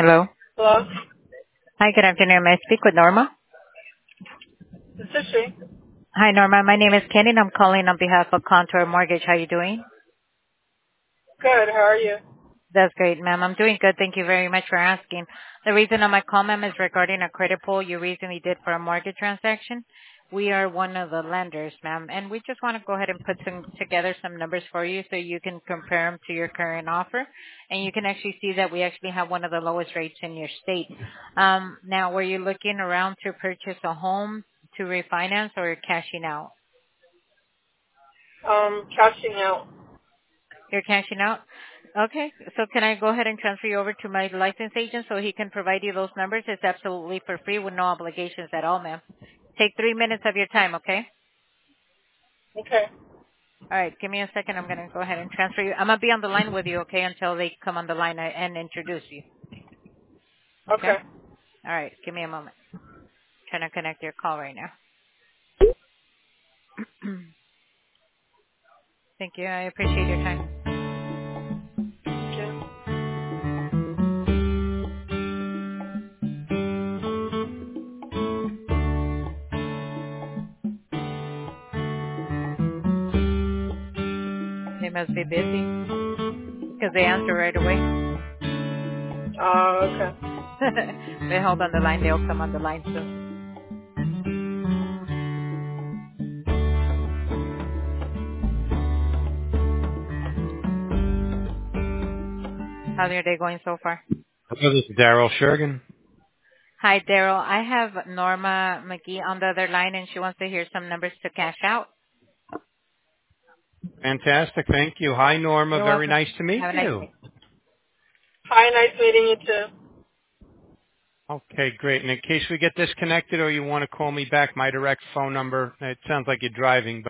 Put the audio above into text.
Hello. Hello? Hi, good afternoon. May I speak with Norma? This is she. Hi, Norma. My name is Kenny, and I'm calling on behalf of Contour Mortgage. How are you doing? Good, how are you? That's great, ma'am. I'm doing good. Thank you very much for asking. The reason on my call, ma'am, is regarding a credit pull you recently did for a mortgage transaction. We are one of the lenders, ma'am, and we just want to go ahead and put together some numbers for you so you can compare them to your current offer, and you can actually see that we actually have one of the lowest rates in your state. Now, were you looking around to purchase a home to refinance or cashing out? Cashing out. You're cashing out? Okay. So can I go ahead and transfer you over to my licensed agent so he can provide you those numbers? It's absolutely for free with no obligations at all, ma'am. Take 3 minutes of your time, okay? Okay. All right. Give me a second. I'm going to go ahead and transfer you. I'm going to be on the line with you, okay, until they come on the line and introduce you. Okay? Okay. All right. Give me a moment. Trying to connect your call right now. Thank you. I appreciate your time. Okay. They must be busy because they answer right away. Okay. They hold on the line. They'll come on the line soon. How's your day going so far? Hello, this is Daryl Shergan. Hi, Daryl. I have Norma McGee on the other line, and she wants to hear some numbers to cash out. Fantastic. Thank you. Hi, Norma. You're Very welcome. nice to meet Have a nice you. day. Hi, nice meeting you too. Okay, great. And in case we get disconnected or you want to call me back, my direct phone number, it sounds like you're driving,